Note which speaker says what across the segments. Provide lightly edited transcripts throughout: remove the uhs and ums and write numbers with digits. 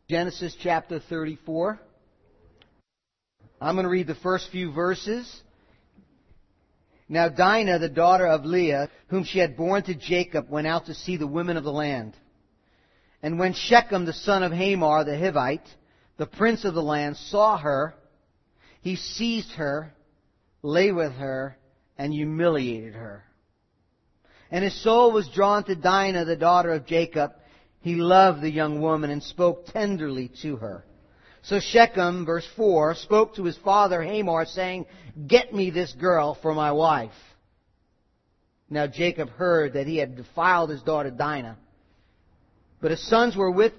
Speaker 1: Genesis chapter 34. I'm going to read the first few verses. Now Dinah, the daughter of Leah, whom she had borne to Jacob, went out to see the women of the land. And when Shechem, the son of Hamor the Hivite, the prince of the land, saw her, he seized her, lay with her, and humiliated her. And his soul was drawn to Dinah, the daughter of Jacob. He loved the young woman and spoke tenderly to her. So Shechem, verse 4, spoke to his father Hamor, saying, "Get me this girl for my wife." Now Jacob heard that he had defiled his daughter Dinah. But the sons were with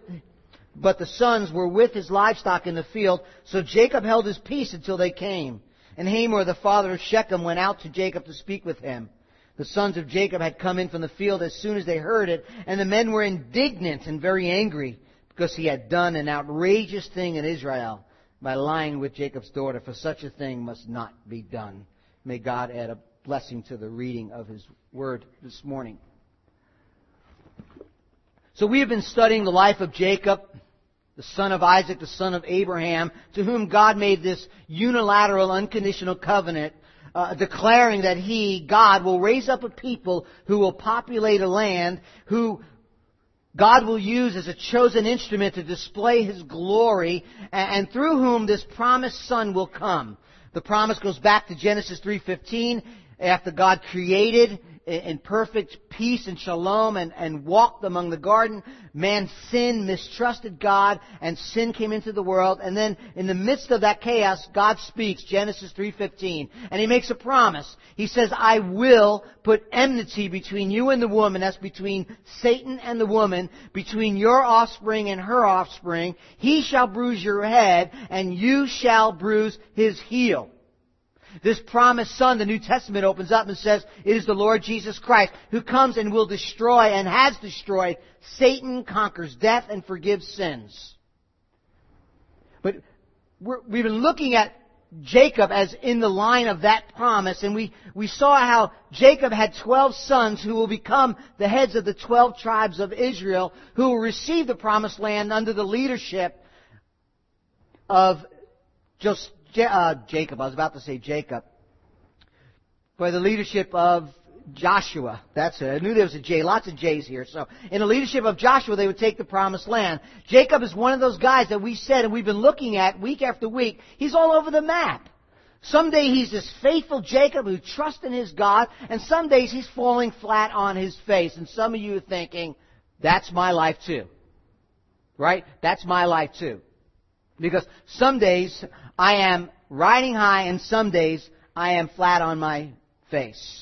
Speaker 1: his livestock in the field, so Jacob held his peace until they came. And Hamor, the father of Shechem, went out to Jacob to speak with him. The sons of Jacob had come in from the field as soon as they heard it, and the men were indignant and very angry, because he had done an outrageous thing in Israel by lying with Jacob's daughter, for such a thing must not be done. May God add a blessing to the reading of His Word this morning. So we have been studying the life of Jacob, the son of Isaac, the son of Abraham, to whom God made this unilateral, unconditional covenant, declaring that God, will raise up a people who will populate a land, who God will use as a chosen instrument to display His glory, and through whom this promised son will come. The promise goes back to Genesis 3:15, after God created in perfect peace and shalom and walked among the garden. Man sinned, mistrusted God, and sin came into the world. And then in the midst of that chaos, God speaks, Genesis 3:15. And He makes a promise. He says, "I will put enmity between you and the woman," that's between Satan and the woman, "between your offspring and her offspring. He shall bruise your head, and you shall bruise his heel." This promised son, the New Testament opens up and says, it is the Lord Jesus Christ who comes and will destroy and has destroyed Satan, conquers death, and forgives sins. But we've been looking at Jacob as in the line of that promise, and we saw how Jacob had 12 sons who will become the heads of the 12 tribes of Israel, who will receive the promised land under the leadership of Jacob. I was about to say Jacob. By the leadership of Joshua. That's it. I knew there was a J. Lots of J's here. So, in the leadership of Joshua, they would take the promised land. Jacob is one of those guys that we said, and we've been looking at week after week. He's all over the map. Some days he's this faithful Jacob who trusts in his God, and some days he's falling flat on his face. And some of you are thinking, that's my life too. Right? That's my life too. Because some days I am riding high, and some days I am flat on my face.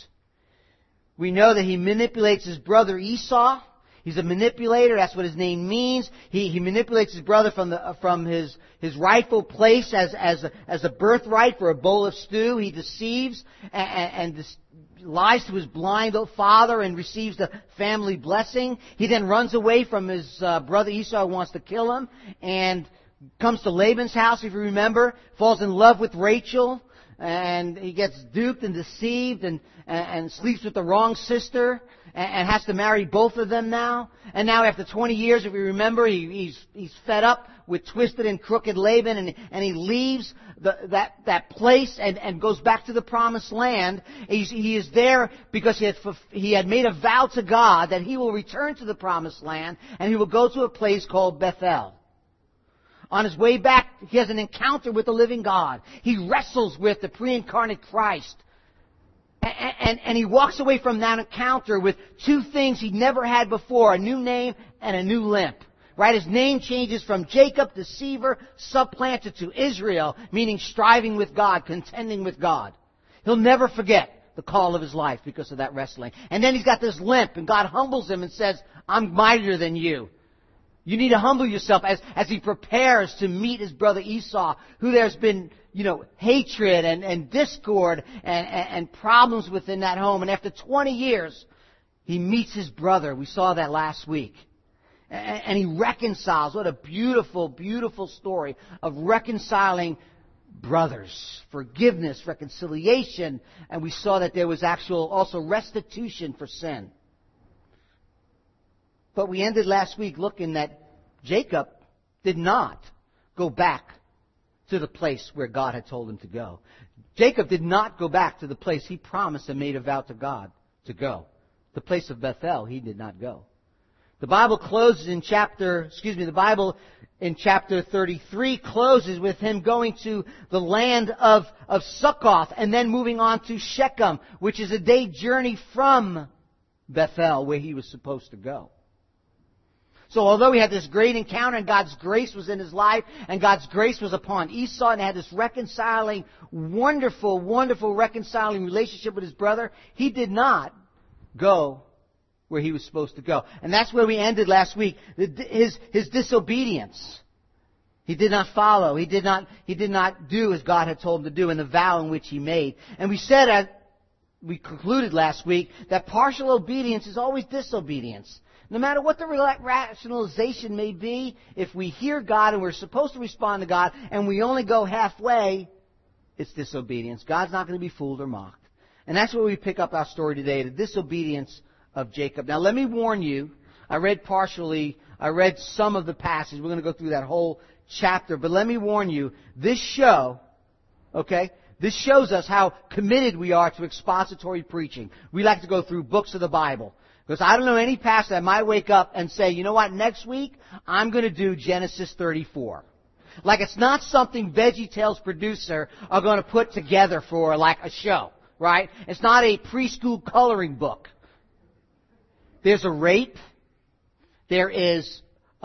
Speaker 1: We know that he manipulates his brother Esau. He's a manipulator. That's what his name means. He manipulates his brother from his rightful place as a birthright for a bowl of stew. He deceives and lies to his blind father and receives the family blessing. He then runs away from his brother Esau, who wants to kill him, and comes to Laban's house, if you remember, falls in love with Rachel, and he gets duped and deceived and sleeps with the wrong sister and has to marry both of them now. And now after 20 years, if you remember, he's fed up with twisted and crooked Laban, and he leaves that place and goes back to the promised land. He is there because he had made a vow to God that he will return to the promised land, and he will go to a place called Bethel. On his way back, he has an encounter with the living God. He wrestles with the pre-incarnate Christ. And he walks away from that encounter with two things he never had before, a new name and a new limp. Right? His name changes from Jacob, deceiver, supplanter, to Israel, meaning striving with God, contending with God. He'll never forget the call of his life because of that wrestling. And then he's got this limp, and God humbles him and says, "I'm mightier than you." You need to humble yourself as he prepares to meet his brother Esau, who there's been, hatred and discord and problems within that home. And after 20 years, he meets his brother. We saw that last week. And he reconciles. What a beautiful, beautiful story of reconciling brothers. Forgiveness, reconciliation. And we saw that there was also restitution for sin. But we ended last week looking that Jacob did not go back to the place where God had told him to go. Jacob did not go back to the place he promised and made a vow to God to go. The place of Bethel, he did not go. The Bible in chapter 33 closes with him going to the land of Succoth and then moving on to Shechem, which is a day journey from Bethel, where he was supposed to go. So although he had this great encounter and God's grace was in his life and God's grace was upon Esau and had this reconciling, wonderful, wonderful reconciling relationship with his brother, he did not go where he was supposed to go. And that's where we ended last week. His disobedience. He did not follow. He did not do as God had told him to do in the vow in which he made. And we said, we concluded last week, that partial obedience is always disobedience. No matter what the rationalization may be, if we hear God and we're supposed to respond to God and we only go halfway, it's disobedience. God's not going to be fooled or mocked. And that's where we pick up our story today, the disobedience of Jacob. Now let me warn you, I read some of the passage. We're going to go through that whole chapter. But let me warn you, this shows us how committed we are to expository preaching. We like to go through books of the Bible. Because I don't know any pastor that might wake up and say, you know what, next week I'm going to do Genesis 34. Like it's not something VeggieTales producer are going to put together for like a show, right? It's not a preschool coloring book. There's a rape. There is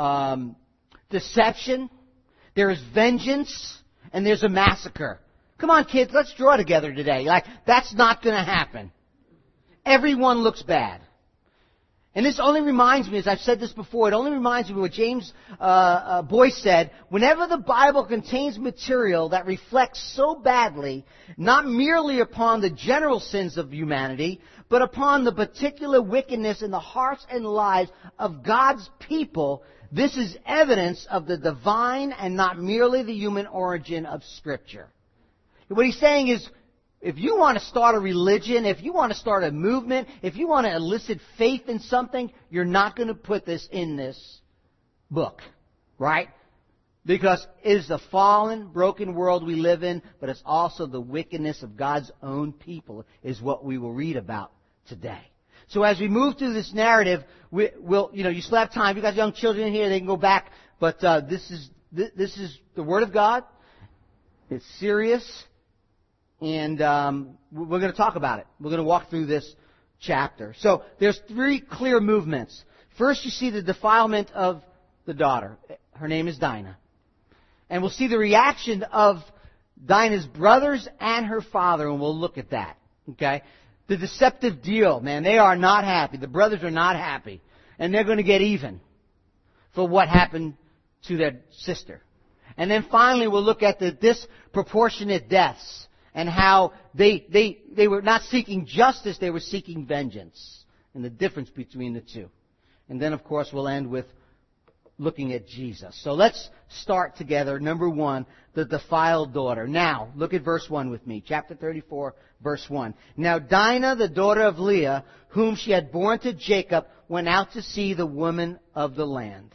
Speaker 1: deception. There is vengeance. And there's a massacre. Come on, kids, let's draw together today. Like, that's not going to happen. Everyone looks bad. And this only reminds me, as I've said this before, it only reminds me of what James Boyce said. Whenever the Bible contains material that reflects so badly, not merely upon the general sins of humanity, but upon the particular wickedness in the hearts and lives of God's people, this is evidence of the divine and not merely the human origin of Scripture. What he's saying is, if you want to start a religion, if you want to start a movement, if you want to elicit faith in something, you're not going to put this in this book, right? Because it is the fallen, broken world we live in, but it's also the wickedness of God's own people is what we will read about today. So as we move through this narrative, you still have time. You got young children in here, they can go back, but this is the Word of God. It's serious. And we're going to talk about it. We're going to walk through this chapter. So there's three clear movements. First, you see the defilement of the daughter. Her name is Dinah. And we'll see the reaction of Dinah's brothers and her father, and we'll look at that. Okay? The deceptive deal, man, they are not happy. The brothers are not happy. And they're going to get even for what happened to their sister. And then finally, we'll look at the disproportionate deaths. And how they were not seeking justice, they were seeking vengeance. And the difference between the two. And then, of course, we'll end with looking at Jesus. So let's start together. Number one, the defiled daughter. Now, look at verse 1 with me. Chapter 34, verse 1. Now Dinah, the daughter of Leah, whom she had borne to Jacob, went out to see the woman of the land.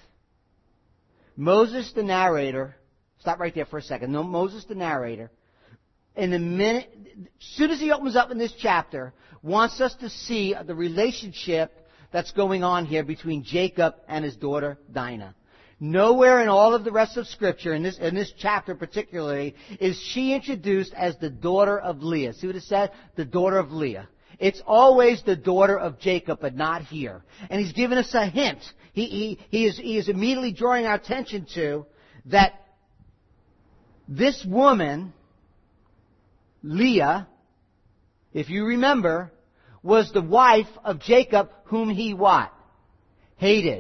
Speaker 1: Moses, the narrator, stop right there for a second. No, Moses, the narrator, in the minute, as soon as he opens up in this chapter, wants us to see the relationship that's going on here between Jacob and his daughter Dinah. Nowhere in all of the rest of Scripture, in this chapter particularly, is she introduced as the daughter of Leah. See what it said? The daughter of Leah. It's always the daughter of Jacob, but not here. And he's given us a hint. He is immediately drawing our attention to that this woman, Leah, if you remember, was the wife of Jacob whom he what? Hated.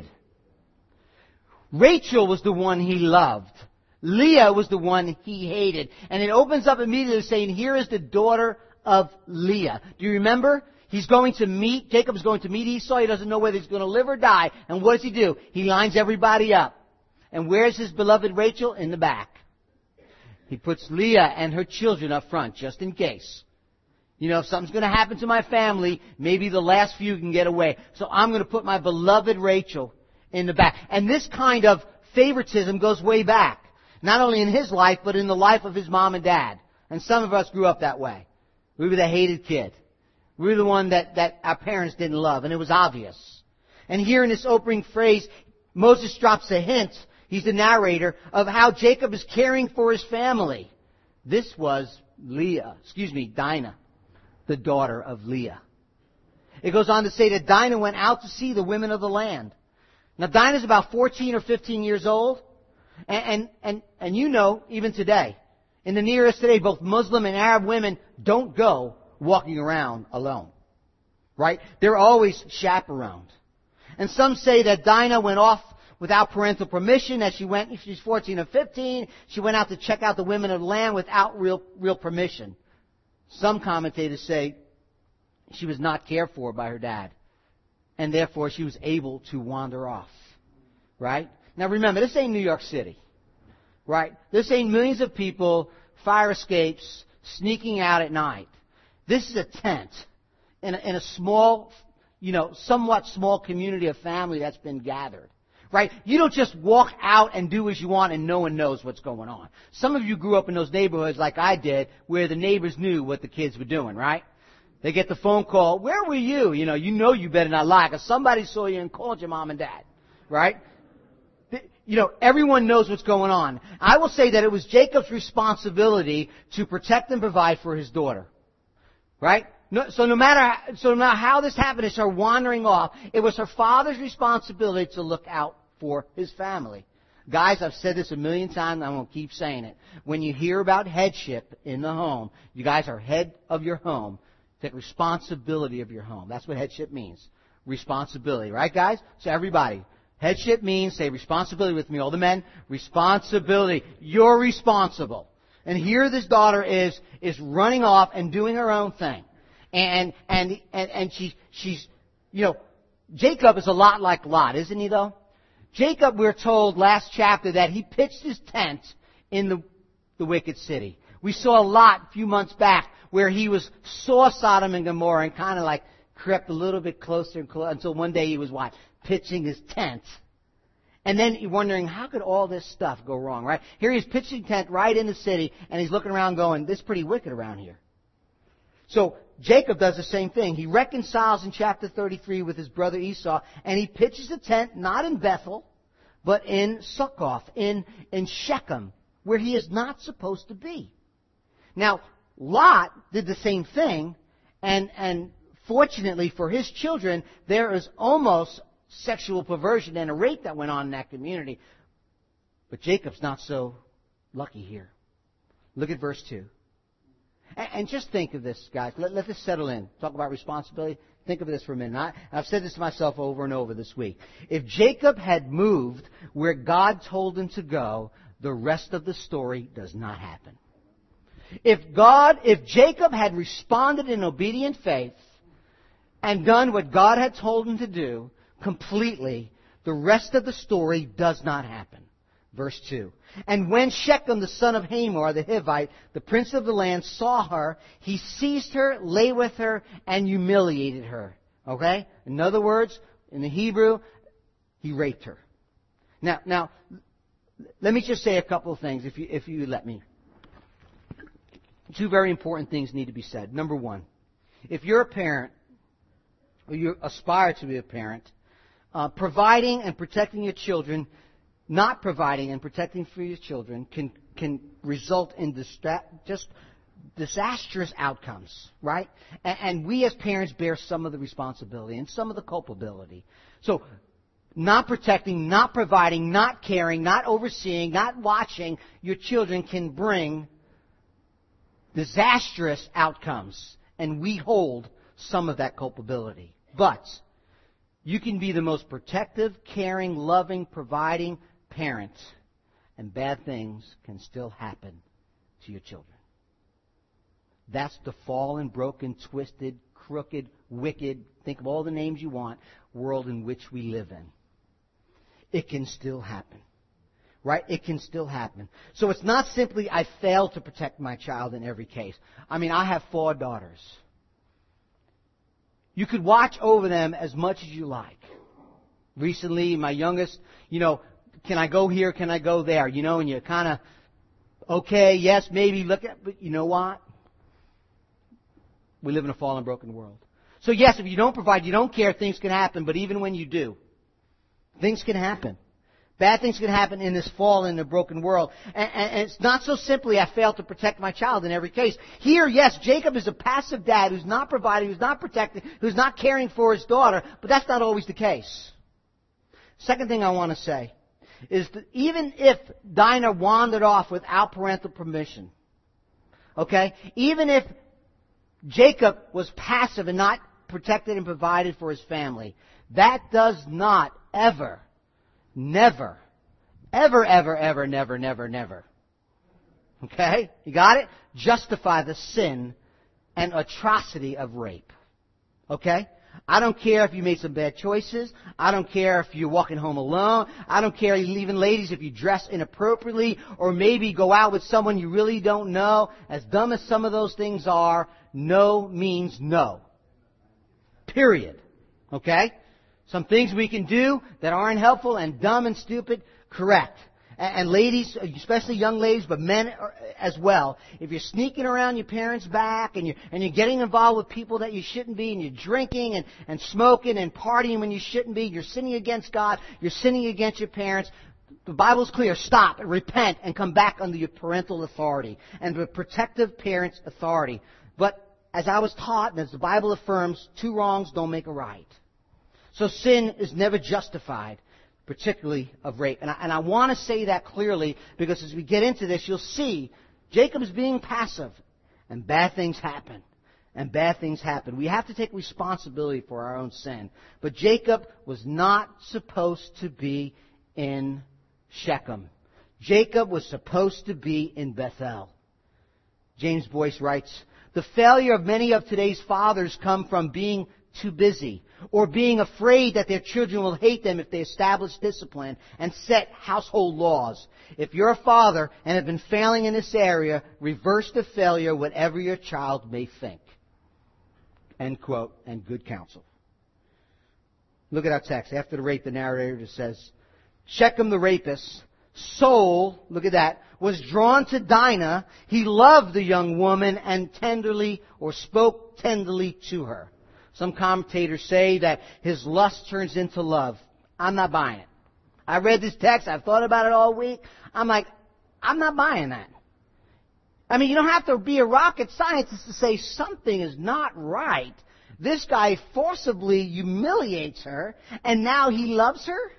Speaker 1: Rachel was the one he loved. Leah was the one he hated. And it opens up immediately saying, here is the daughter of Leah. Do you remember? Jacob's going to meet Esau. He doesn't know whether he's going to live or die. And what does he do? He lines everybody up. And where's his beloved Rachel? In the back. He puts Leah and her children up front, just in case. If something's going to happen to my family, maybe the last few can get away. So I'm going to put my beloved Rachel in the back. And this kind of favoritism goes way back. Not only in his life, but in the life of his mom and dad. And some of us grew up that way. We were the hated kid. We were the one that our parents didn't love, and it was obvious. And here in this opening phrase, Moses drops a hint, he's the narrator, of how Jacob is caring for his family. This was Dinah, the daughter of Leah. It goes on to say that Dinah went out to see the women of the land. Now Dinah's about 14 or 15 years old. And you know, even today, in the Near East today, both Muslim and Arab women don't go walking around alone. Right? They're always chaperoned. And some say that Dinah went off without parental permission, that if she's 14 or 15, she went out to check out the women of the land without real permission. Some commentators say she was not cared for by her dad, and therefore she was able to wander off. Right? Now remember, this ain't New York City. Right? This ain't millions of people, fire escapes, sneaking out at night. This is a tent in a small, somewhat small community of family that's been gathered. Right? You don't just walk out and do as you want and no one knows what's going on. Some of you grew up in those neighborhoods like I did where the neighbors knew what the kids were doing, right? They get the phone call, where were you? You better not lie because somebody saw you and called your mom and dad. Right? Everyone knows what's going on. I will say that it was Jacob's responsibility to protect and provide for his daughter. Right? So no matter how this happened, it's her wandering off. It was her father's responsibility to look out for his family. Guys, I've said this a million times, I'm going to keep saying it. When you hear about headship in the home, you guys are head of your home. Take responsibility of your home. That's what headship means. Responsibility. Right, guys? So everybody, headship means, say responsibility with me, all the men. Responsibility. You're responsible. And here this daughter is running off and doing her own thing. And she's Jacob is a lot like Lot, isn't he though? Jacob, we're told last chapter that he pitched his tent in the wicked city. We saw Lot a few months back where he saw Sodom and Gomorrah and kind of like crept a little bit closer and closer until one day he was pitching his tent. And then you're wondering, how could all this stuff go wrong, right? Here he's pitching tent right in the city and he's looking around going, this is pretty wicked around here. So Jacob does the same thing. He reconciles in chapter 33 with his brother Esau, and he pitches a tent not in Bethel, but in Succoth, in Shechem, where he is not supposed to be. Now, Lot did the same thing, and fortunately for his children, there is almost sexual perversion and a rape that went on in that community. But Jacob's not so lucky here. Look at verse 2. And just think of this, guys. Let this settle in. Talk about responsibility. Think of this for a minute. I've said this to myself over and over this week. If Jacob had moved where God told him to go, the rest of the story does not happen. If Jacob had responded in obedient faith and done what God had told him to do completely, the rest of the story does not happen. Verse 2. And when Shechem, the son of Hamor, the Hivite, the prince of the land, saw her, he seized her, lay with her, and humiliated her. Okay? In other words, in the Hebrew, he raped her. Now, let me just say a couple of things, if you let me. Two very important things need to be said. Number one, if you're a parent, or you aspire to be a parent, providing and protecting your children, not providing and protecting for your children can result in just disastrous outcomes, right? And we as parents bear some of the responsibility and some of the culpability. So, not protecting, not providing, not caring, not overseeing, not watching your children can bring disastrous outcomes. And we hold some of that culpability. But you can be the most protective, caring, loving, providing parent, and bad things can still happen to your children. That's the fallen, broken, twisted, crooked, wicked, think of all the names you want, world in which we live in. It can still happen. Right? It can still happen. So it's not simply I failed to protect my child in every case. I mean, I have 4 daughters. You could watch over them as much as you like. Recently, my youngest, can I go here? Can I go there? And you kind of, okay, yes, maybe, but you know what? We live in a fallen, broken world. So yes, if you don't provide, you don't care, things can happen. But even when you do, things can happen. Bad things can happen in this fallen and broken world. And it's not so simply, I failed to protect my child in every case. Here, yes, Jacob is a passive dad who's not providing, who's not protecting, who's not caring for his daughter. But that's not always the case. Second thing I want to say is that even if Dinah wandered off without parental permission, okay, even if Jacob was passive and not protected and provided for his family, that does not ever, never, never, okay, you got it? Justify the sin and atrocity of rape, okay? I don't care if you made some bad choices. I don't care if you're walking home alone. I don't care even ladies if you dress inappropriately or maybe go out with someone you really don't know. As dumb as some of those things are, no means no. Period. Okay? Some things we can do that aren't helpful and dumb and stupid, correct. And ladies, especially young ladies, but men as well, if you're sneaking around your parents' back and you're getting involved with people that you shouldn't be, and you're drinking and smoking and partying when you shouldn't be, you're sinning against God, you're sinning against your parents, the Bible's clear. Stop and repent and come back under your parental authority and the protective parents' authority. But as I was taught, and as the Bible affirms, two wrongs don't make a right. So sin is never justified, particularly of rape. And I want to say that clearly because as we get into this, you'll see Jacob is being passive and bad things happen. And bad things happen. We have to take responsibility for our own sin. But Jacob was not supposed to be in Shechem. Jacob was supposed to be in Bethel. James Boyce writes, the failure of many of today's fathers come from being too busy or being afraid that their children will hate them if they establish discipline and set household laws. If you're a father and have been failing in this area, reverse the failure whatever your child may think. End quote, and good counsel. Look at our text. After the rape, the narrator says, Shechem the rapist, soul, look at that, was drawn to Dinah. He loved the young woman and tenderly or spoke tenderly to her. Some commentators say that his lust turns into love. I'm not buying it. I read this text. I've thought about it all week. I'm like, I'm not buying that. I mean, you don't have to be a rocket scientist to say something is not right. This guy forcibly humiliates her, and now he loves her?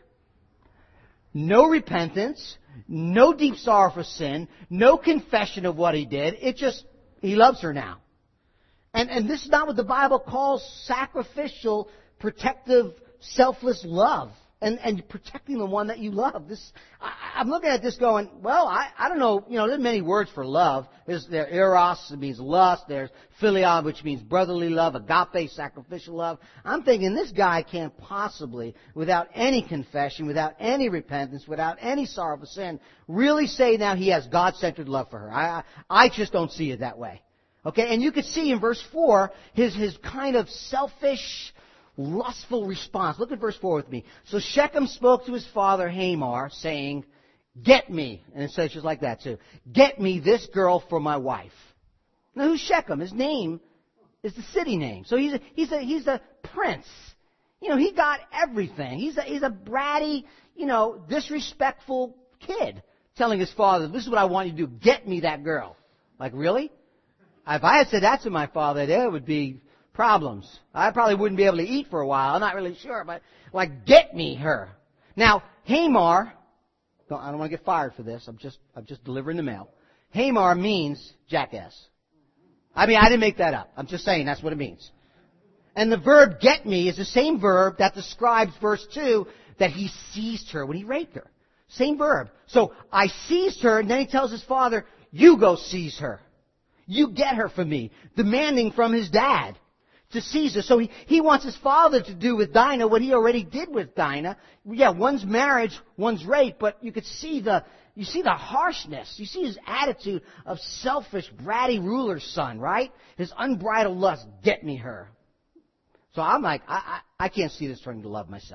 Speaker 1: No repentance, no deep sorrow for sin, no confession of what he did. He loves her now. And this is not what the Bible calls sacrificial, protective, selfless love. And protecting the one that you love. I'm looking at this going, well, I don't know, there's many words for love. There's eros, it means lust. There's philia, which means brotherly love. Agape, sacrificial love. I'm thinking this guy can't possibly, without any confession, without any repentance, without any sorrow for sin, really say now he has God-centered love for her. I just don't see it that way. Okay, and you could see in verse 4 his kind of selfish, lustful response. Look at verse 4 with me. So Shechem spoke to his father Hamor, saying, get me, and it says just like that too, get me this girl for my wife. Now who's Shechem? His name is the city name. So he's a prince. He got everything. He's a bratty, disrespectful kid telling his father, this is what I want you to do, get me that girl. Like, really? If I had said that to my father, there would be problems. I probably wouldn't be able to eat for a while. I'm not really sure, but get me her. Now, Hamor, I don't want to get fired for this. I'm just delivering the mail. Hamor means jackass. I mean, I didn't make that up. I'm just saying that's what it means. And the verb get me is the same verb that describes verse 2 that he seized her when he raped her. Same verb. So I seized her, and then he tells his father, you go seize her. You get her for me, demanding from his dad to seize her. So he wants his father to do with Dinah what he already did with Dinah. Yeah, one's marriage, one's rape, but you could see the harshness. You see his attitude of selfish, bratty ruler's son, right? His unbridled lust, get me her. So I'm like, I can't see this turning to love myself.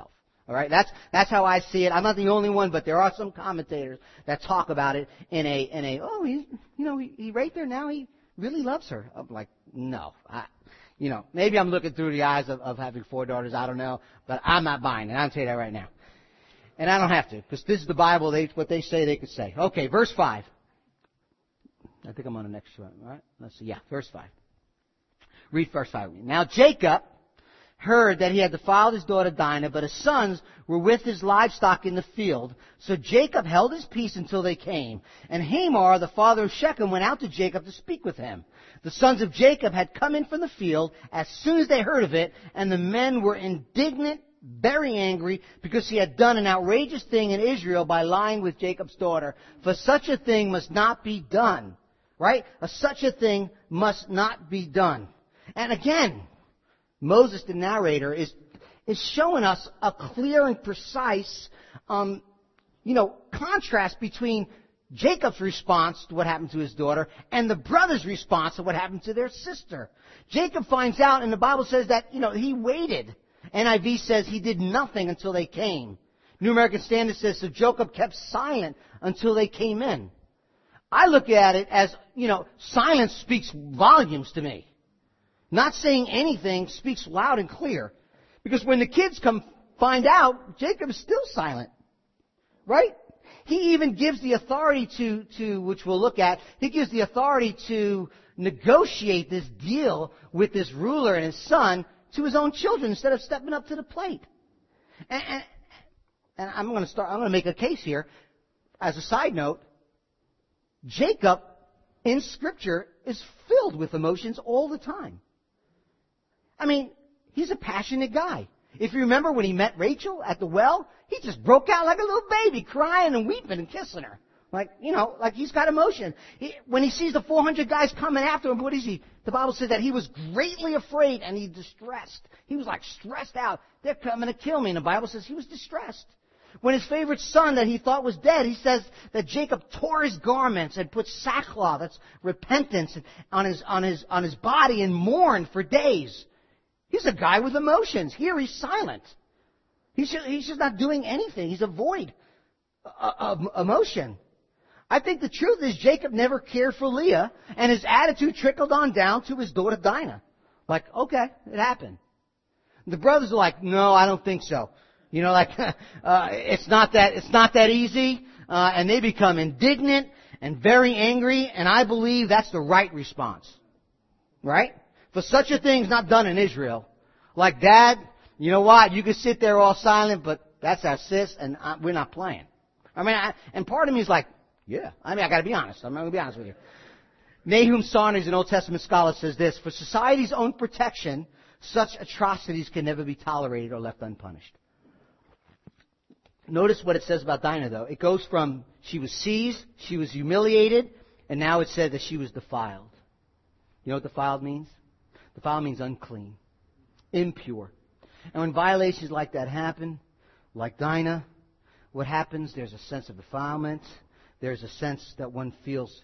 Speaker 1: All right, that's how I see it. I'm not the only one, but there are some commentators that talk about it in a he raped her, now he really loves her. I'm like, no, maybe I'm looking through the eyes of having 4 daughters. I don't know, but I'm not buying it. I'll tell you that right now, and I don't have to, because this is the Bible. What they say, they could say. Okay, verse 5. I think I'm on the next one. All right, let's see. Yeah, verse 5. Read verse 5 with me. Now Jacob heard that he had defiled his daughter Dinah, but his sons were with his livestock in the field. So Jacob held his peace until they came. And Hamor, the father of Shechem, went out to Jacob to speak with him. The sons of Jacob had come in from the field as soon as they heard of it, and the men were indignant, very angry, because he had done an outrageous thing in Israel by lying with Jacob's daughter. For such a thing must not be done. Right? Such a thing must not be done. And again, Moses, the narrator, is showing us a clear and precise, contrast between Jacob's response to what happened to his daughter and the brother's response to what happened to their sister. Jacob finds out, and the Bible says that, he waited. NIV says he did nothing until they came. New American Standard says, so Jacob kept silent until they came in. I look at it as, silence speaks volumes to me. Not saying anything speaks loud and clear. Because when the kids come find out, Jacob is still silent. Right? He even gives the authority to which we'll look at, he gives the authority to negotiate this deal with this ruler and his son to his own children instead of stepping up to the plate. And I'm going to make a case here. As a side note, Jacob in Scripture is filled with emotions all the time. I mean, he's a passionate guy. If you remember when he met Rachel at the well, he just broke out like a little baby, crying and weeping and kissing her. Like he's got emotion. When he sees the 400 guys coming after him, what is he? The Bible says that he was greatly afraid and he distressed. He was like stressed out. They're coming to kill me. And the Bible says he was distressed. When his favorite son that he thought was dead, he says that Jacob tore his garments and put sackcloth, that's repentance, on his body and mourned for days. He's a guy with emotions. Here he's silent. He's just not doing anything. He's a void of emotion. I think the truth is Jacob never cared for Leah, and his attitude trickled on down to his daughter Dinah. Like, okay, it happened. The brothers are like, no, I don't think so. It's not that easy, and they become indignant and very angry, and I believe that's the right response. Right? For such a thing's not done in Israel. Like, Dad, you know what? You can sit there all silent, but that's our sis, and we're not playing. And part of me is like, yeah. I got to be honest. I'm going to be honest with you. Nahum Saunders, an Old Testament scholar, says this: for society's own protection, such atrocities can never be tolerated or left unpunished. Notice what it says about Dinah, though. It goes from she was seized, she was humiliated, and now it said that she was defiled. You know what defiled means? Defiled means unclean, impure. And when violations like that happen, like Dinah, what happens? There's a sense of defilement. There's a sense that one feels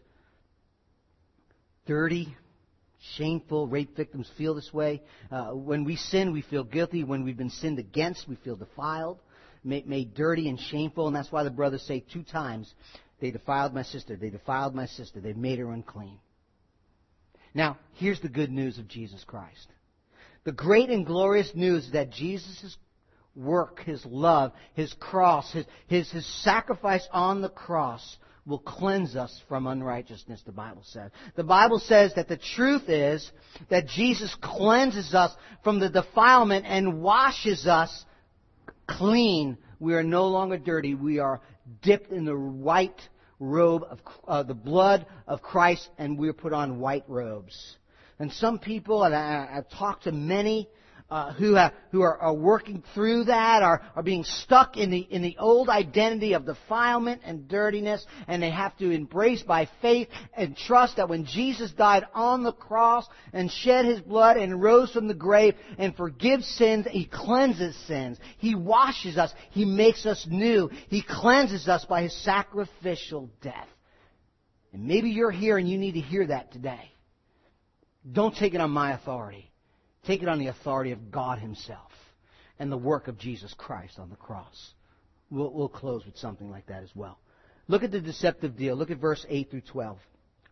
Speaker 1: dirty, shameful. Rape victims feel this way. When we sin, we feel guilty. When we've been sinned against, we feel defiled, made dirty and shameful. And that's why the brothers say 2 times, they defiled my sister. They defiled my sister. They've made her unclean. Now, here's the good news of Jesus Christ. The great and glorious news is that Jesus' work, His love, His cross, His sacrifice on the cross will cleanse us from unrighteousness, the Bible says. The Bible says that the truth is that Jesus cleanses us from the defilement and washes us clean. We are no longer dirty. We are dipped in the white robe of the blood of Christ, and we are put on white robes. And some people, and I've talked to many who are working through that, are being stuck in the old identity of defilement and dirtiness, and they have to embrace by faith and trust that when Jesus died on the cross and shed His blood and rose from the grave and forgives sins, He cleanses sins. He washes us. He makes us new. He cleanses us by His sacrificial death. And maybe you're here and you need to hear that today. Don't take it on my authority. Take it on the authority of God Himself. and the work of Jesus Christ on the cross. We'll close with something like that as well. Look at the deceptive deal. Look at verse 8 through 12.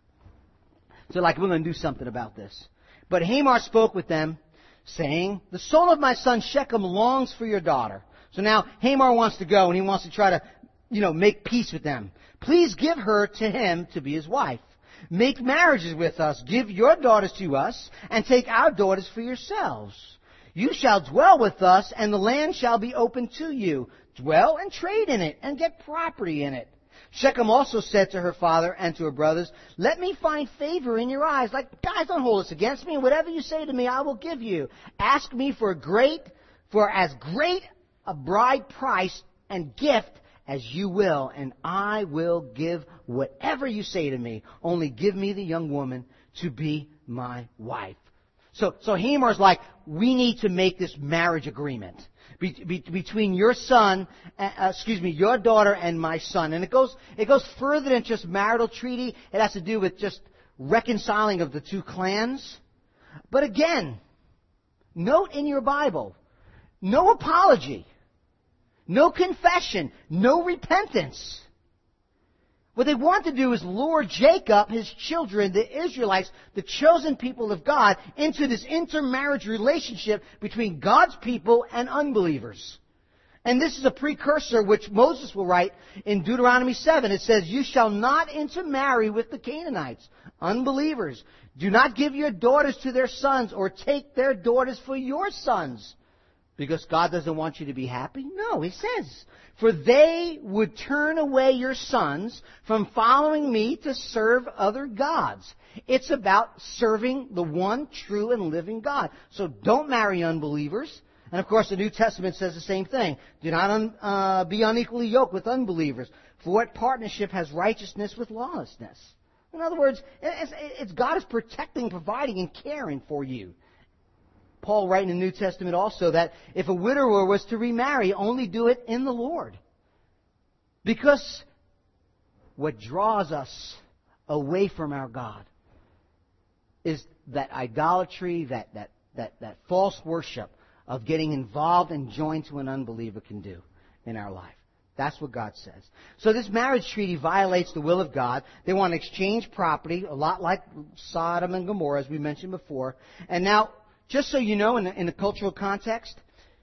Speaker 1: So we're going to do something about this. But Hamor spoke with them, saying, the soul of my son Shechem longs for your daughter. So now Hamor wants to go, and he wants to try to, make peace with them. Please give her to him to be his wife. Make marriages with us. Give your daughters to us, and take our daughters for yourselves. You shall dwell with us, and the land shall be open to you. Dwell and trade in it, and get property in it. Shechem also said to her father and to her brothers, let me find favor in your eyes. Guys, don't hold this against me. And whatever you say to me, I will give you. Ask me for as great a bride price and gift as you will, and I will give whatever you say to me. Only give me the young woman to be my wife. So Hamor's like, we need to make this marriage agreement between your your daughter and my son. And it goes further than just marital treaty. It has to do with just reconciling of the two clans. But again, note in your Bible, no apology, no confession, no repentance. What they want to do is lure Jacob, his children, the Israelites, the chosen people of God, into this intermarriage relationship between God's people and unbelievers. And this is a precursor which Moses will write in Deuteronomy 7. It says, you shall not intermarry with the Canaanites, unbelievers. Do not give your daughters to their sons or take their daughters for your sons. Because God doesn't want you to be happy? No, He says, for they would turn away your sons from following me to serve other gods. It's about serving the one true and living God. So don't marry unbelievers. And of course the New Testament says the same thing. Do not be unequally yoked with unbelievers. For what partnership has righteousness with lawlessness? In other words, it's God is protecting, providing, and caring for you. Paul writing in the New Testament also that if a widower was to remarry, only do it in the Lord. Because what draws us away from our God is that idolatry, that false worship of getting involved and joined to an unbeliever can do in our life. That's what God says. So this marriage treaty violates the will of God. They want to exchange property, a lot like Sodom and Gomorrah, as we mentioned before. And now, just so you know, in the cultural context,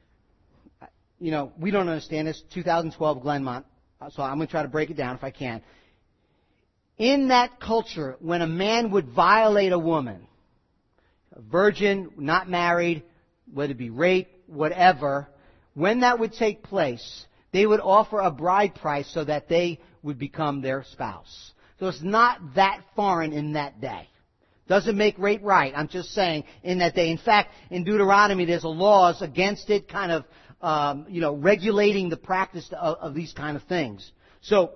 Speaker 1: we don't understand this. 2012 Glenmont, so I'm going to try to break it down if I can. In that culture, when a man would violate a woman, a virgin, not married, whether it be rape, whatever, when that would take place, they would offer a bride price so that they would become their spouse. So it's not that foreign in that day. Doesn't make rape right. I'm just saying in that day. In fact, in Deuteronomy, there's laws against it, kind of, regulating the practice of these kind of things. So,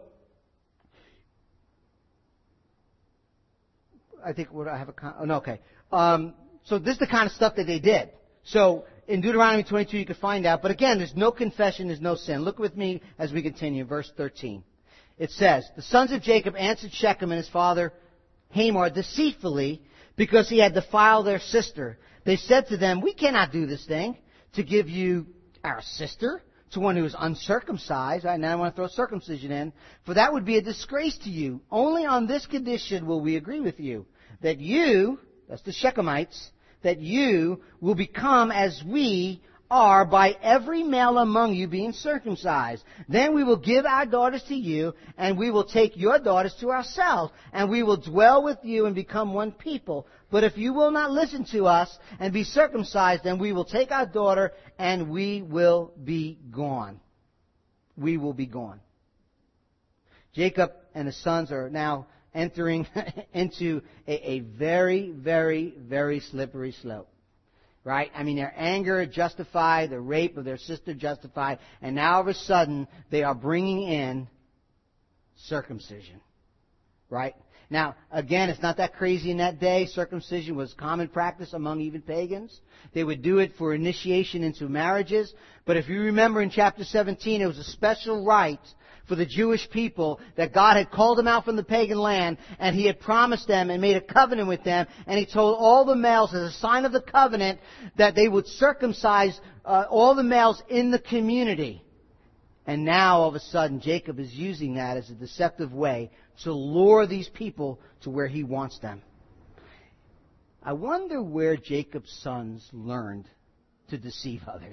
Speaker 1: I think what I have okay. So this is the kind of stuff that they did. So in Deuteronomy 22, you can find out. But again, there's no confession, there's no sin. Look with me as we continue, verse 13. It says, the sons of Jacob answered Shechem and his father Hamor deceitfully, because he had defiled their sister. They said to them, we cannot do this thing to give you our sister to one who is uncircumcised. Right, now I want to throw circumcision in, for that would be a disgrace to you. Only on this condition will we agree with you, that you, that's the Shechemites, that you will become as we are by every male among you being circumcised. Then we will give our daughters to you, and we will take your daughters to ourselves, and we will dwell with you and become one people. But if you will not listen to us and be circumcised, then we will take our daughter, and we will be gone. We will be gone. Jacob and his sons are now entering into a very, very, very slippery slope. Right? I mean, their anger justified, the rape of their sister justified, and now all of a sudden they are bringing in circumcision. right? Now, again, it's not that crazy in that day. Circumcision was common practice among even pagans. They would do it for initiation into marriages. But if you remember in chapter 17, it was a special rite for the Jewish people that God had called them out from the pagan land, and He had promised them and made a covenant with them, and He told all the males as a sign of the covenant that they would circumcise all the males in the community. And now, all of a sudden, Jacob is using that as a deceptive way to lure these people to where he wants them. I wonder where Jacob's sons learned to deceive others.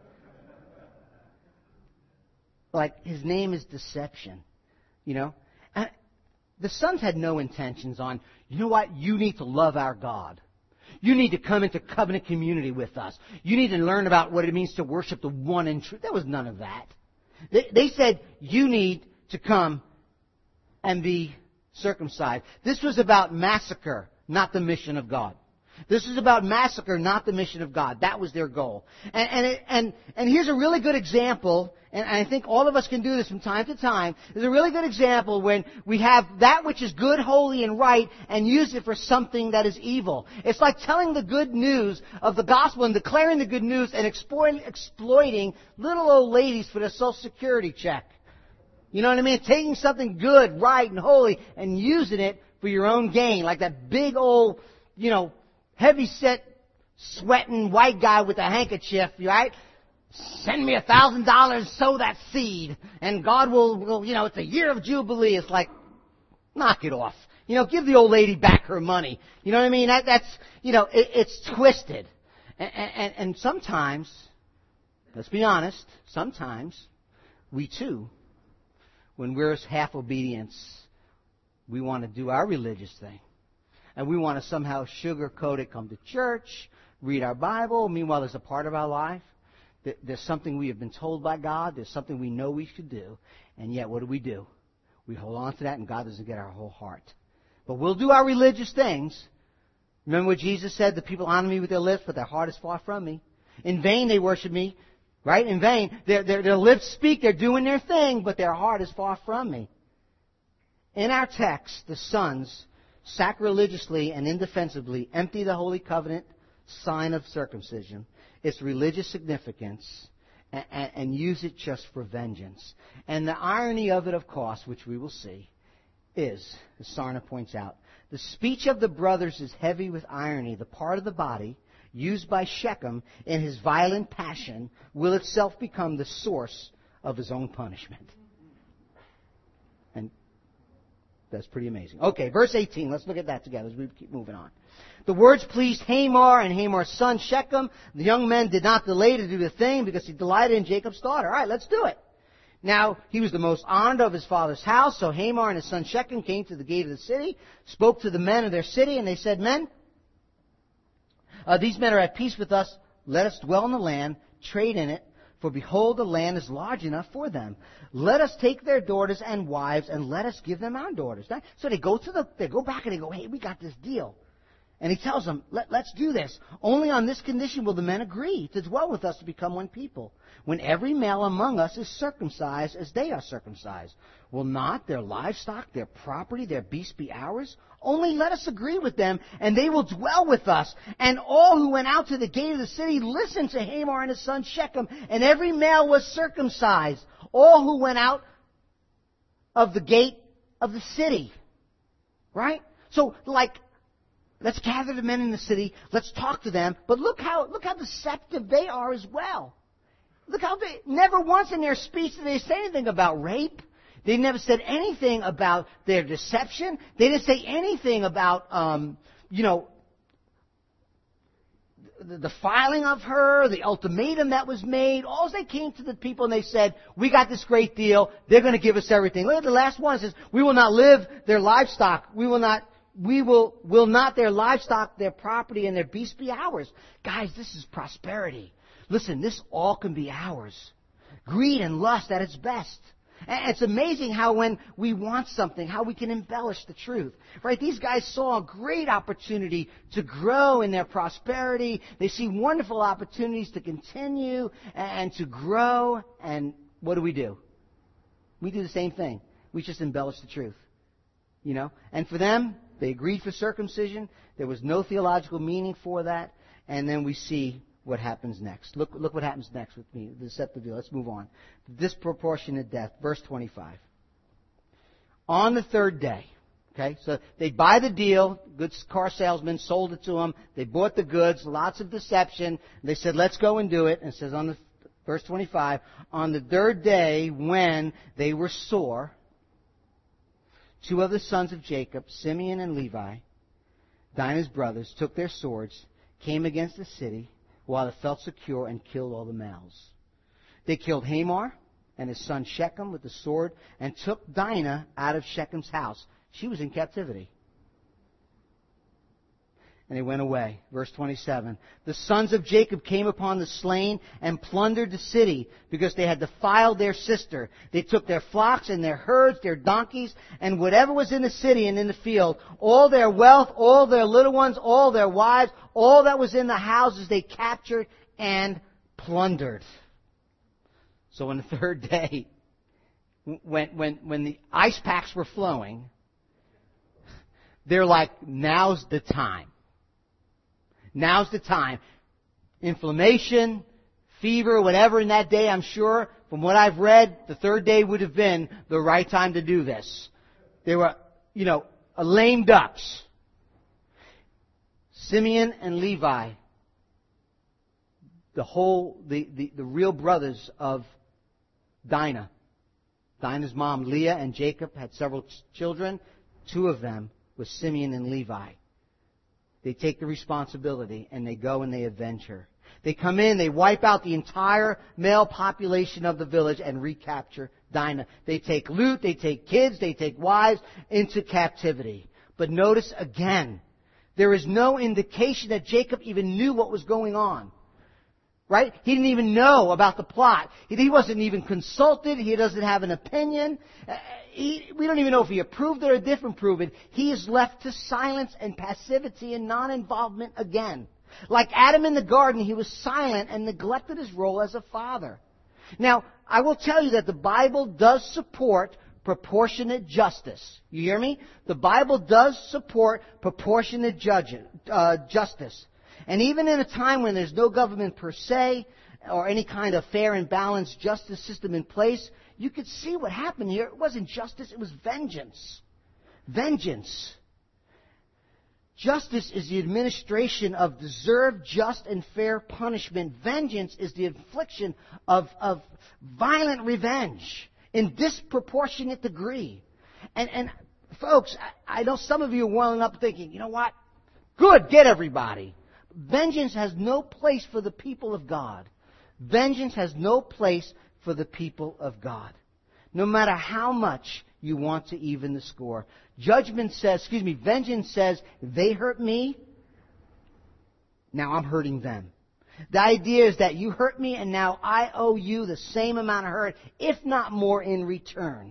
Speaker 1: Like, his name is deception, you know. And the sons had no intentions on, you know what, you need to love our God. You need to come into covenant community with us. You need to learn about what it means to worship the one and true. There was none of that. They said, you need to come and be circumcised. This was about massacre, not the mission of God. This is about massacre, not the mission of God. That was their goal. And here's a really good example, and I think all of us can do this from time to time. There's a really good example when we have that which is good, holy, and right, and use it for something that is evil. It's like telling the good news of the gospel and declaring the good news and exploiting little old ladies for their Social Security check. You know what I mean? Taking something good, right, and holy and using it for your own gain. Like that big old, you know, heavy-set, sweating white guy with a handkerchief, right? Send me $1,000, sow that seed, and God will, you know, it's a year of Jubilee. It's like, knock it off. You know, give the old lady back her money. You know what I mean? That's, you know, it's twisted. And sometimes, let's be honest, sometimes we too, when we're half obedience, we want to do our religious thing. And we want to somehow sugarcoat it, come to church, read our Bible. Meanwhile, there's a part of our life, there's something we have been told by God, there's something we know we should do, and yet what do? We hold on to that, and God doesn't get our whole heart. But we'll do our religious things. Remember what Jesus said, the people honor me with their lips, but their heart is far from me. In vain they worship me, right? In vain. Their lips speak, they're doing their thing, but their heart is far from me. In our text, the sons sacrilegiously and indefensibly empty the Holy Covenant sign of circumcision, its religious significance, and use it just for vengeance. And the irony of it, of course, which we will see, is, as Sarna points out, the speech of the brothers is heavy with irony. The part of the body used by Shechem in his violent passion will itself become the source of his own punishment. And that's pretty amazing. Okay, verse 18. Let's look at that together as we keep moving on. The words pleased Hamor and Hamor's son Shechem. The young men did not delay to do the thing because he delighted in Jacob's daughter. All right, let's do it. Now, he was the most honored of his father's house, so Hamor and his son Shechem came to the gate of the city, spoke to the men of their city, and they said, Men, these men are at peace with us. Let us dwell in the land, trade in it, for behold, the land is large enough for them. Let us take their daughters and wives, and let us give them our daughters. So they go back and they go, hey, we got this deal. And he tells them, let's do this. Only on this condition will the men agree to dwell with us to become one people. When every male among us is circumcised as they are circumcised. Will not their livestock, their property, their beasts be ours? Only let us agree with them, and they will dwell with us. And all who went out to the gate of the city listened to Hamor and his son Shechem, and every male was circumcised. All who went out of the gate of the city. Right? So, let's gather the men in the city. Let's talk to them. But look how deceptive they are as well. Look how they never once in their speech did they say anything about rape. They never said anything about their deception. They didn't say anything about, the filing of her, the ultimatum that was made. All they came to the people and they said, we got this great deal. They're going to give us everything. Look at the last one. It says, we will not live their livestock. Will not their livestock, their property, and their beasts be ours. Guys, this is prosperity. Listen, this all can be ours. Greed and lust at its best. And it's amazing how when we want something, how we can embellish the truth. Right? These guys saw a great opportunity to grow in their prosperity. They see wonderful opportunities to continue and to grow. And what do? We do the same thing. We just embellish the truth. And for them, they agreed for circumcision. There was no theological meaning for that. And then we see what happens next. Look what happens next with me, the deceptive deal. Let's move on. Disproportionate death, verse 25. On the third day, okay, so they buy the deal. Good car salesman sold it to them. They bought the goods, lots of deception. They said, let's go and do it. And it says on the verse 25, on the third day when they were sore, two of the sons of Jacob, Simeon and Levi, Dinah's brothers, took their swords, came against the city while it felt secure, and killed all the males. They killed Hamor and his son Shechem with the sword, and took Dinah out of Shechem's house. She was in captivity. And they went away. Verse 27. The sons of Jacob came upon the slain and plundered the city because they had defiled their sister. They took their flocks and their herds, their donkeys, and whatever was in the city and in the field, all their wealth, all their little ones, all their wives, all that was in the houses they captured and plundered. So on the third day, when the ice packs were flowing, they're like, now's the time. Now's the time. Inflammation, fever, whatever in that day, I'm sure, from what I've read, the third day would have been the right time to do this. They were, lame ducks. Simeon and Levi, the real brothers of Dinah. Dinah's mom, Leah, and Jacob had several children. Two of them were Simeon and Levi. They take the responsibility and they go and they avenge her. They come in, they wipe out the entire male population of the village and recapture Dinah. They take loot, they take kids, they take wives into captivity. But notice again, there is no indication that Jacob even knew what was going on. Right? He didn't even know about the plot. He wasn't even consulted. He doesn't have an opinion. We don't even know if he approved it or didn't approve it. He is left to silence and passivity and non-involvement again. Like Adam in the garden, he was silent and neglected his role as a father. Now, I will tell you that the Bible does support proportionate justice. You hear me? The Bible does support proportionate justice. And even in a time when there's no government per se, or any kind of fair and balanced justice system in place, you could see what happened here. It wasn't justice, it was vengeance. Vengeance. Justice is the administration of deserved, just, and fair punishment. Vengeance is the infliction of violent revenge in disproportionate degree. And folks, I know some of you are welling up thinking, you know what? Good, get everybody. Vengeance has no place for the people of God. Vengeance has no place for the people of God. No matter how much you want to even the score. Vengeance says, they hurt me, now I'm hurting them. The idea is that you hurt me and now I owe you the same amount of hurt, if not more in return.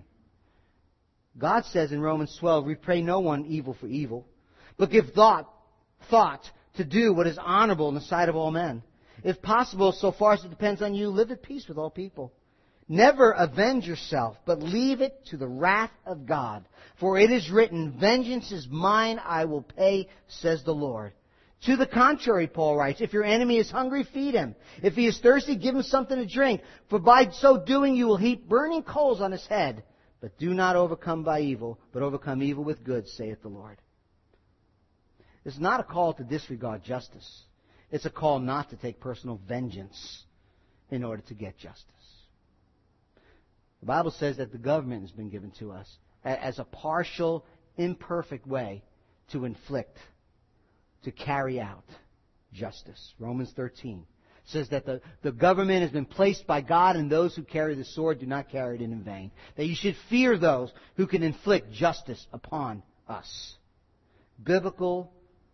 Speaker 1: God says in Romans 12, repay no one evil for evil, but give thought to do what is honorable in the sight of all men. If possible, so far as it depends on you, live at peace with all people. Never avenge yourself, but leave it to the wrath of God. For it is written, vengeance is mine, I will pay, says the Lord. To the contrary, Paul writes, if your enemy is hungry, feed him. If he is thirsty, give him something to drink. For by so doing you will heap burning coals on his head. But do not overcome by evil, but overcome evil with good, saith the Lord. It's not a call to disregard justice. It's a call not to take personal vengeance in order to get justice. The Bible says that the government has been given to us as a partial, imperfect way to inflict, to carry out justice. Romans 13 says that the government has been placed by God, and those who carry the sword do not carry it in vain. That you should fear those who can inflict justice upon us. Biblical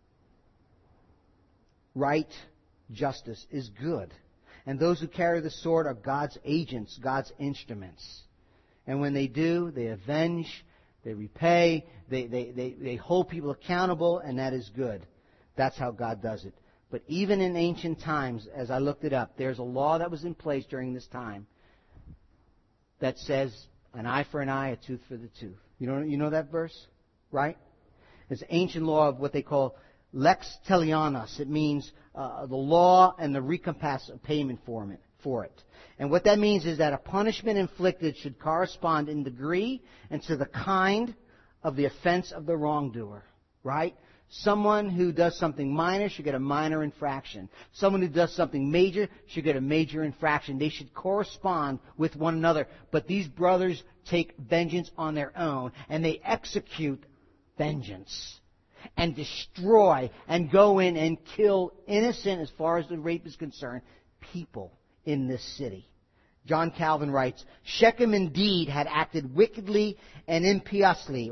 Speaker 1: right justice is good. And those who carry the sword are God's agents, God's instruments. And when they do, they avenge, they repay, they hold people accountable, and that is good. That's how God does it. But even in ancient times, as I looked it up, there's a law that was in place during this time that says an eye for an eye, a tooth for the tooth. You know that verse? right? It's an ancient law of what they call lex talionis. It means the law and the recompense of payment for it. And what that means is that a punishment inflicted should correspond in degree and to the kind of the offense of the wrongdoer, right? Someone who does something minor should get a minor infraction. Someone who does something major should get a major infraction. They should correspond with one another. But these brothers take vengeance on their own, and they execute vengeance and destroy and go in and kill innocent, as far as the rape is concerned, people in this city. John Calvin writes, Shechem indeed had acted wickedly and impiously,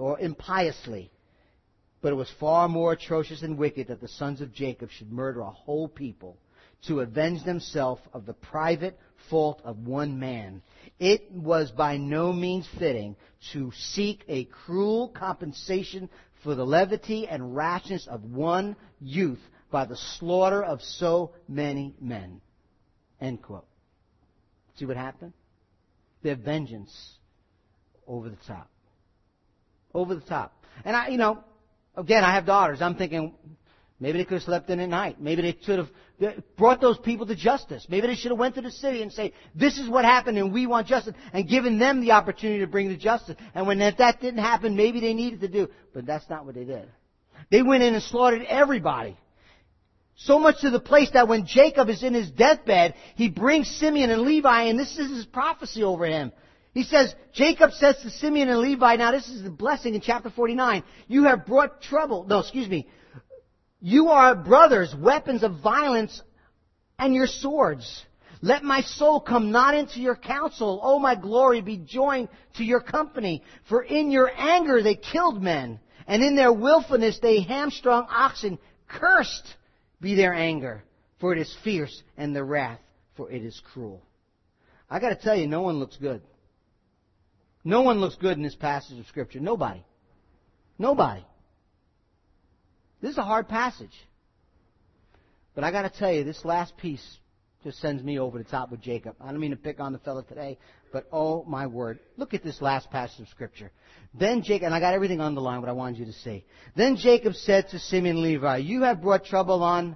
Speaker 1: but it was far more atrocious and wicked that the sons of Jacob should murder a whole people to avenge themselves of the private fault of one man. It was by no means fitting to seek a cruel compensation for the levity and rashness of one youth by the slaughter of so many men. End quote. See what happened? Their vengeance over the top. Over the top. And again, I have daughters. I'm thinking, maybe they could have slept in at night. Maybe they should have brought those people to justice. Maybe they should have went to the city and say, this is what happened and we want justice, and given them the opportunity to bring the justice. And when that didn't happen, maybe they needed to do. But that's not what they did. They went in and slaughtered everybody. So much to the place that when Jacob is in his deathbed, he brings Simeon and Levi, and this is his prophecy over him. He says, Jacob says to Simeon and Levi, now this is the blessing in chapter 49, you have brought trouble. No, excuse me. You are brothers, weapons of violence, and your swords. Let my soul come not into your counsel. O my glory, be joined to your company. For in your anger they killed men, and in their willfulness they hamstrung oxen. Cursed be their anger, for it is fierce, and their wrath, for it is cruel. I got to tell you, no one looks good. No one looks good in this passage of Scripture. Nobody. Nobody. This is a hard passage. But I got to tell you, this last piece just sends me over the top with Jacob. I don't mean to pick on the fellow today, but oh my word. Look at this last passage of Scripture. Then Jacob, and I got everything underlined what I wanted you to see. Then Jacob said to Simeon and Levi, you have brought trouble on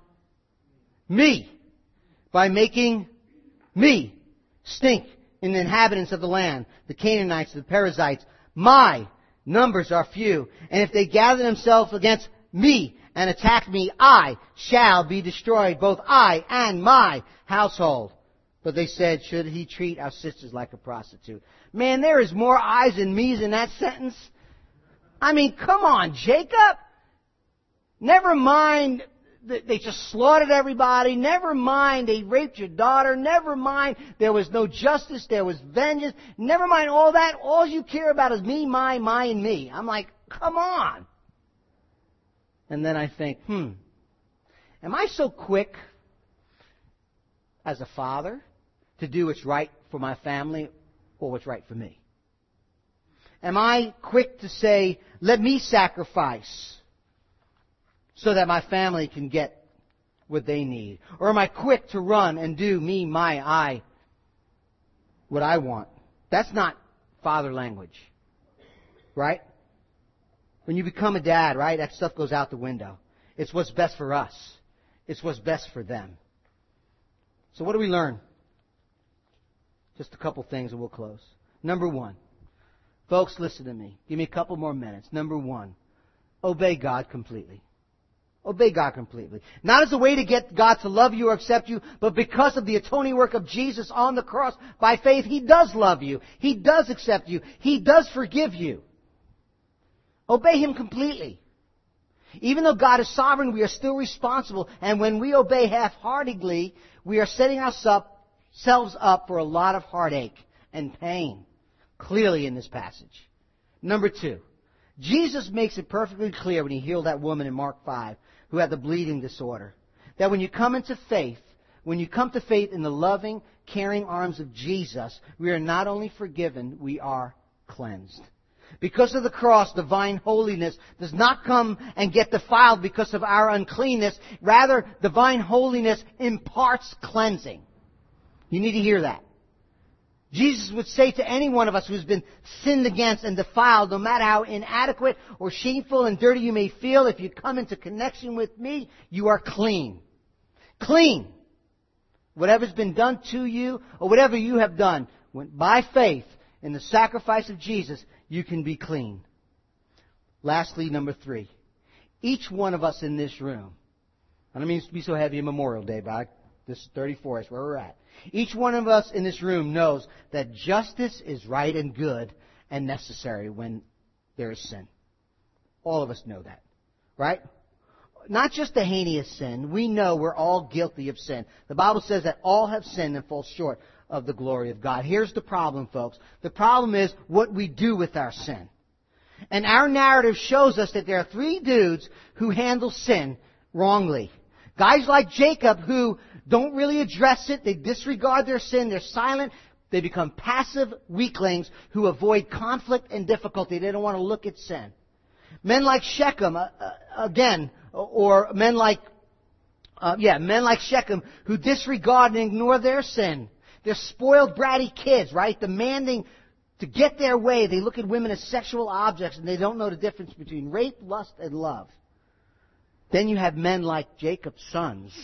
Speaker 1: me by making me stink in the inhabitants of the land, the Canaanites, the Perizzites. My numbers are few, and if they gather themselves against me and attack me, I shall be destroyed, both I and my household. But they said, should he treat our sisters like a prostitute? Man, there is more I's and me's in that sentence. I mean, come on, Jacob. Never mind they just slaughtered everybody. Never mind they raped your daughter. Never mind there was no justice. There was vengeance. Never mind all that. All you care about is me, my, and me. I'm like, come on. And then I think, am I so quick as a father to do what's right for my family or what's right for me? Am I quick to say, let me sacrifice so that my family can get what they need? Or am I quick to run and do me, my, I, what I want? That's not father language. Right? When you become a dad, right, that stuff goes out the window. It's what's best for us. It's what's best for them. So what do we learn? Just a couple things and we'll close. Number one. Folks, listen to me. Give me a couple more minutes. Number one. Obey God completely. Obey God completely. Not as a way to get God to love you or accept you, but because of the atoning work of Jesus on the cross. By faith, He does love you. He does accept you. He does forgive you. Obey Him completely. Even though God is sovereign, we are still responsible. And when we obey half-heartedly, we are setting ourselves up for a lot of heartache and pain. Clearly in this passage. Number two. Jesus makes it perfectly clear when He healed that woman in Mark 5 who had the bleeding disorder, that when you come into faith, when you come to faith in the loving, caring arms of Jesus, we are not only forgiven, we are cleansed. Because of the cross, divine holiness does not come and get defiled because of our uncleanness. Rather, divine holiness imparts cleansing. You need to hear that. Jesus would say to any one of us who's been sinned against and defiled, no matter how inadequate or shameful and dirty you may feel, if you come into connection with me, you are clean. Clean. Whatever's been done to you or whatever you have done, by faith in the sacrifice of Jesus, you can be clean. Lastly, number 3. Each one of us in this room, I don't mean to be so heavy on Memorial Day, but this is 34, that's where we're at. Each one of us in this room knows that justice is right and good and necessary when there is sin. All of us know that, right? Not just the heinous sin. We know we're all guilty of sin. The Bible says that all have sinned and fall short of the glory of God. Here's the problem, folks. The problem is what we do with our sin. And our narrative shows us that there are 3 dudes who handle sin wrongly. Guys like Jacob who don't really address it. They disregard their sin. They're silent. They become passive weaklings who avoid conflict and difficulty. They don't want to look at sin. Men like Shechem, or men like Shechem who disregard and ignore their sin. They're spoiled, bratty kids, right? Demanding to get their way. They look at women as sexual objects and they don't know the difference between rape, lust, and love. Then you have men like Jacob's sons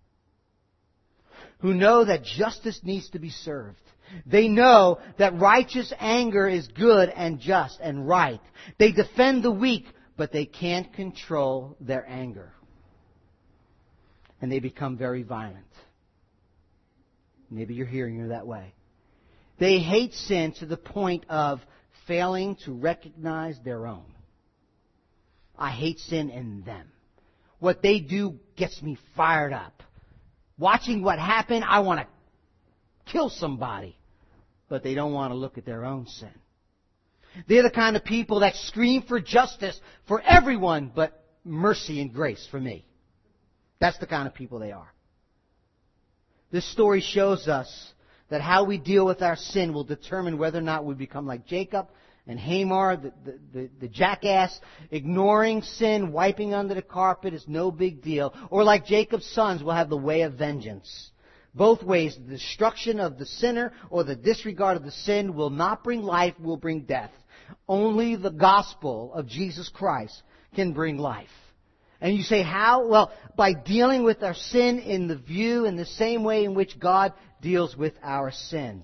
Speaker 1: who know that justice needs to be served. They know that righteous anger is good and just and right. They defend the weak, but they can't control their anger. And they become very violent. Maybe you're hearing it that way. They hate sin to the point of failing to recognize their own. I hate sin in them. What they do gets me fired up. Watching what happened, I want to kill somebody. But they don't want to look at their own sin. They're the kind of people that scream for justice for everyone, but mercy and grace for me. That's the kind of people they are. This story shows us that how we deal with our sin will determine whether or not we become like Jacob and Hamor, the jackass, ignoring sin, wiping under the carpet is no big deal. Or like Jacob's sons, will have the way of vengeance. Both ways, the destruction of the sinner or the disregard of the sin will not bring life, will bring death. Only the gospel of Jesus Christ can bring life. And you say, how? Well, by dealing with our sin in the same way in which God deals with our sin.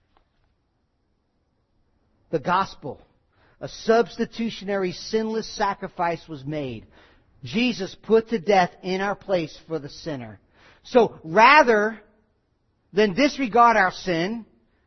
Speaker 1: The gospel, a substitutionary sinless sacrifice was made. Jesus put to death in our place for the sinner. So rather than disregard our sin,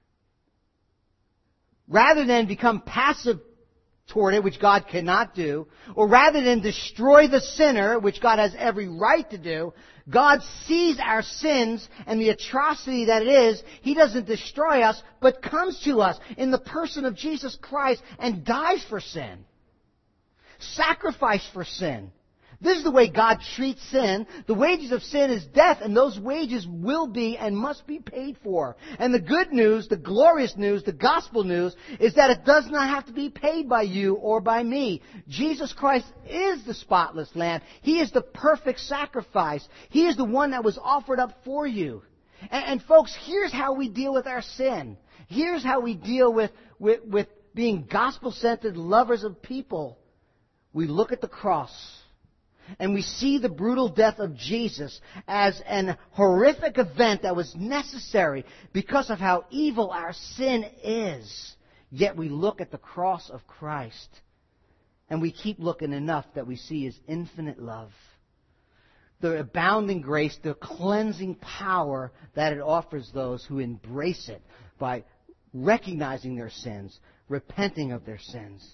Speaker 1: rather than become passive toward it, which God cannot do, or rather than destroy the sinner, which God has every right to do, God sees our sins and the atrocity that it is. He doesn't destroy us, but comes to us in the person of Jesus Christ and dies for sin. Sacrifice for sin. This is the way God treats sin. The wages of sin is death, and those wages will be and must be paid for. And the good news, the glorious news, the gospel news, is that it does not have to be paid by you or by me. Jesus Christ is the spotless Lamb. He is the perfect sacrifice. He is the one that was offered up for you. And folks, here's how we deal with our sin. Here's how we deal with being gospel-centered lovers of people. We look at the cross. And we see the brutal death of Jesus as an horrific event that was necessary because of how evil our sin is. Yet we look at the cross of Christ, and we keep looking enough that we see His infinite love, the abounding grace, the cleansing power that it offers those who embrace it by recognizing their sins, repenting of their sins.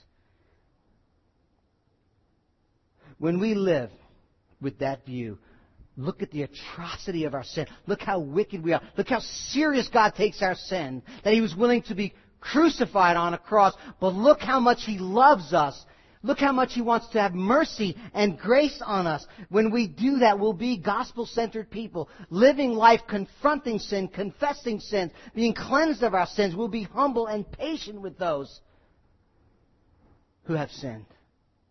Speaker 1: When we live with that view, look at the atrocity of our sin. Look how wicked we are. Look how serious God takes our sin, that He was willing to be crucified on a cross. But look how much He loves us. Look how much He wants to have mercy and grace on us. When we do that, we'll be gospel-centered people, living life, confronting sin, confessing sins, being cleansed of our sins. We'll be humble and patient with those who have sinned.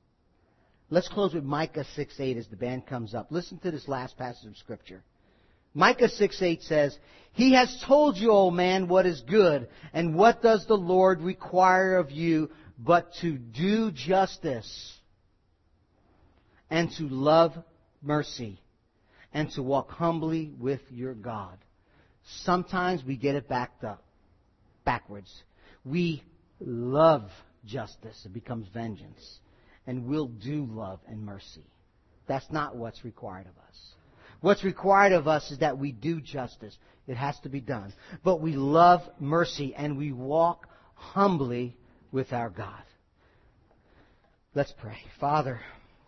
Speaker 1: Let's close with Micah 6:8 as the band comes up. Listen to this last passage of Scripture. Micah 6:8 says, He has told you, O man, what is good, and what does the Lord require of you but to do justice, and to love mercy, and to walk humbly with your God. Sometimes we get it backwards. We love justice. It becomes vengeance. And we'll do love and mercy. That's not what's required of us. What's required of us is that we do justice. It has to be done. But we love mercy and we walk humbly with our God. Let's pray. Father,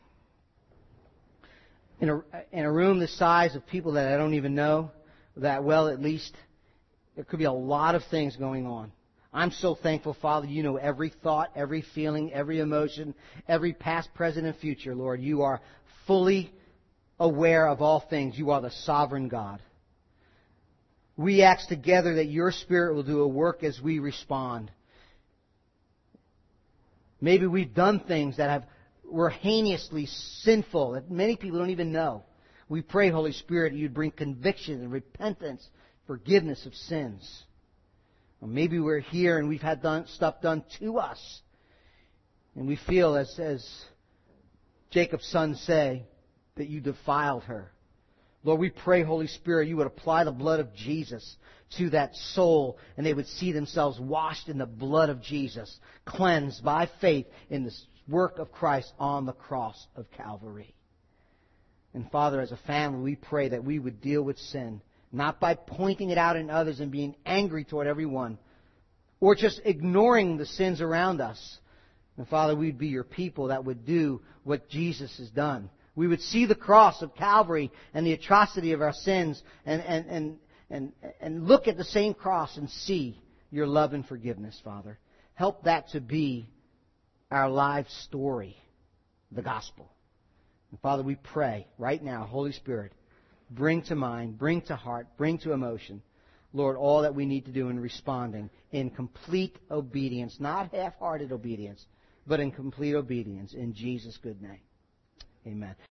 Speaker 1: in a room the size of people that I don't even know that well, at least, there could be a lot of things going on. I'm so thankful, Father, you know every thought, every feeling, every emotion, every past, present, and future, Lord. You are fully aware of all things. You are the sovereign God. We ask together that your Spirit will do a work as we respond. Maybe we've done things that were heinously sinful that many people don't even know. We pray, Holy Spirit, you'd bring conviction and repentance, forgiveness of sins. Or maybe we're here and we've had stuff done to us. And we feel, as Jacob's sons say, that you defiled her. Lord, we pray, Holy Spirit, you would apply the blood of Jesus to that soul, and they would see themselves washed in the blood of Jesus, cleansed by faith in the work of Christ on the cross of Calvary. And Father, as a family, we pray that we would deal with sin, not by pointing it out in others and being angry toward everyone, or just ignoring the sins around us. And Father, we'd be your people that would do what Jesus has done. We would see the cross of Calvary and the atrocity of our sins and look at the same cross and see your love and forgiveness, Father. Help that to be our life story, the gospel. And Father, we pray right now, Holy Spirit, bring to mind, bring to heart, bring to emotion, Lord, all that we need to do in responding in complete obedience, not half-hearted obedience, but in complete obedience. In Jesus' good name. Amen.